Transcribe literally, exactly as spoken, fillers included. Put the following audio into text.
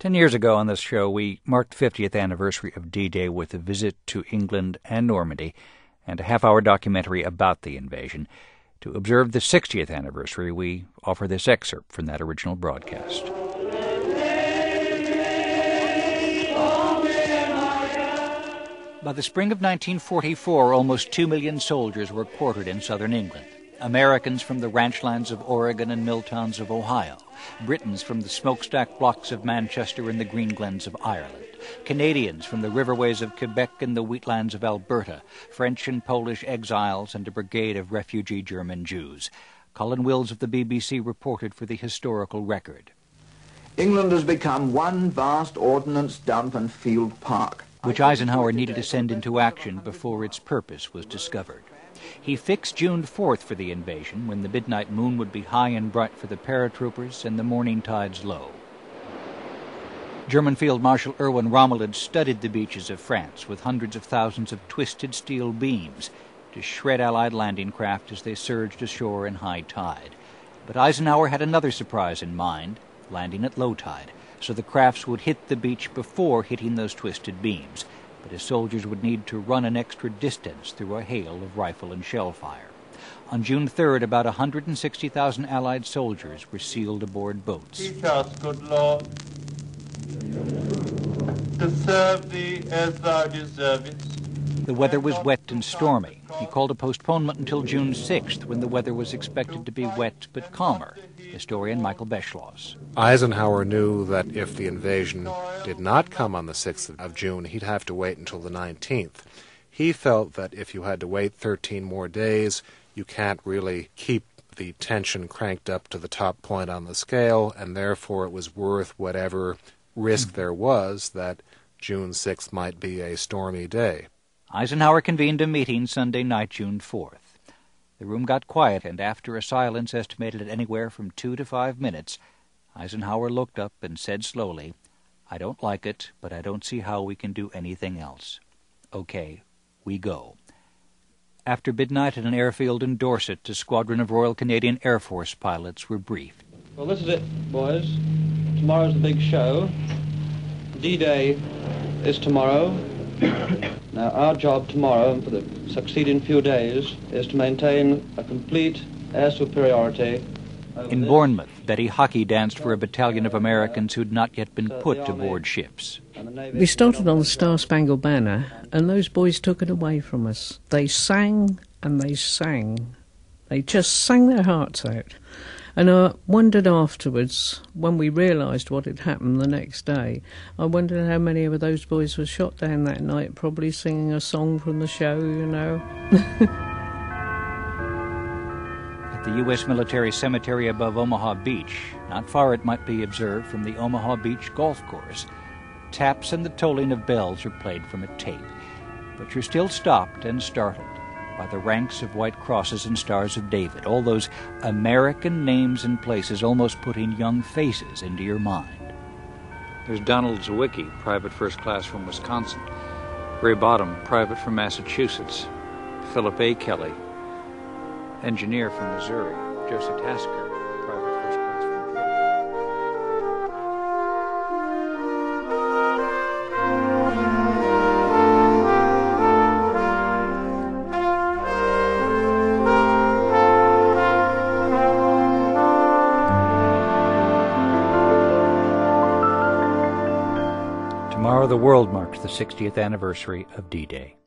Ten years ago on this show, we marked the fiftieth anniversary of D-Day with a visit to England and Normandy and a half-hour documentary about the invasion. To observe the sixtieth anniversary, we offer this excerpt from that original broadcast. By the spring of nineteen forty-four, almost two million soldiers were quartered in southern England. Americans from the ranchlands of Oregon and mill towns of Ohio, Britons from the smokestack blocks of Manchester and the green glens of Ireland, Canadians from the riverways of Quebec and the wheatlands of Alberta, French and Polish exiles, and a brigade of refugee German Jews. Colin Wills of the B B C reported for the Historical Record. England has become one vast ordnance dump and field park, which Eisenhower needed to send into action before its purpose was discovered. He fixed June fourth for the invasion, when the midnight moon would be high and bright for the paratroopers and the morning tides low. German Field Marshal Erwin Rommel had studied the beaches of France with hundreds of thousands of twisted steel beams to shred Allied landing craft as they surged ashore in high tide. But Eisenhower had another surprise in mind, landing at low tide, so the crafts would hit the beach before hitting those twisted beams. But his soldiers would need to run an extra distance through a hail of rifle and shell fire. On June third, about one hundred sixty thousand Allied soldiers were sealed aboard boats. Teach us, good Lord, to serve thee as thou deservest. The weather was wet and stormy. He called a postponement until June sixth, when the weather was expected to be wet but calmer. Historian Michael Beschloss. Eisenhower knew that if the invasion did not come on the sixth of June, he'd have to wait until the nineteenth. He felt that if you had to wait thirteen more days, you can't really keep the tension cranked up to the top point on the scale, and therefore it was worth whatever risk there was that June sixth might be a stormy day. Eisenhower convened a meeting Sunday night, June fourth. The room got quiet, and after a silence estimated at anywhere from two to five minutes, Eisenhower looked up and said slowly, "I don't like it, but I don't see how we can do anything else. Okay, we go." After midnight at an airfield in Dorset, a squadron of Royal Canadian Air Force pilots were briefed. Well, this is it, boys. Tomorrow's the big show. D-Day is tomorrow. Now, our job tomorrow and for the succeeding few days is to maintain a complete air superiority. In Bournemouth, Betty Hockey danced for a battalion of Americans who'd not yet been put aboard ships. We started on the Star-Spangled Banner, and those boys took it away from us. They sang and they sang. They just sang their hearts out. And I wondered afterwards, when we realised what had happened the next day, I wondered how many of those boys were shot down that night, probably singing a song from the show, you know. At the U S military cemetery above Omaha Beach, not far it might be observed from the Omaha Beach golf course, taps and the tolling of bells are played from a tape. But you're still stopped and startled by the ranks of white crosses and stars of David, all those American names and places almost putting young faces into your mind. There's Donald Zawicki, private first class from Wisconsin. Ray Bottom, private from Massachusetts. Philip A. Kelly, engineer from Missouri. Joseph Tasker, private first class from Georgia. Tomorrow the world marks the sixtieth anniversary of D-Day.